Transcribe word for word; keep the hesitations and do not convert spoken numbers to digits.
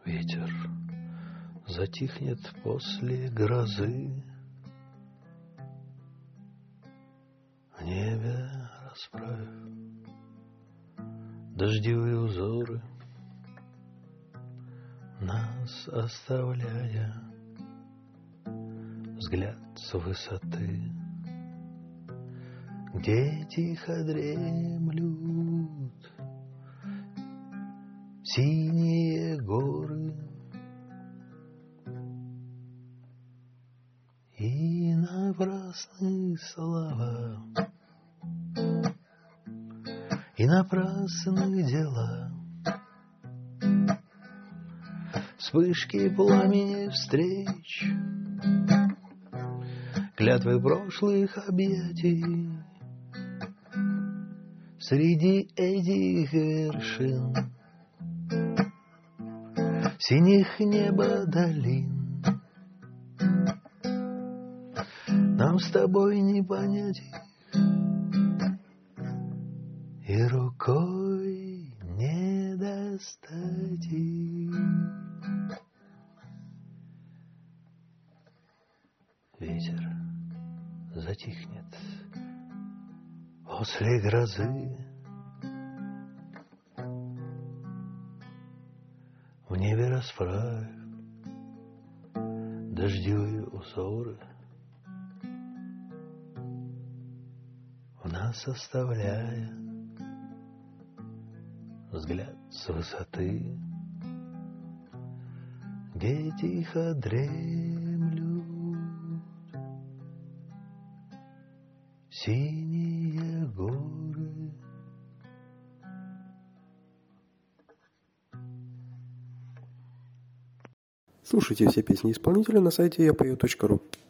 Ветер затихнет после грозы, в небе расправив дождевые узоры, нас оставляя взгляд с высоты, где тихо дремлют синие горы, и напрасны слова, и напрасны дела, вспышки пламени встреч, клятвы прошлых объятий. Среди этих вершин синих неба долин нам с тобой не понять их, и рукой не достать их. Ветер затихнет после грозы, в небе расправив дождевые узоры, в нас оставляя взгляд с высоты, где тихо дремлют синие горы. Слушайте все песни исполнителя на сайте я пою точка ру.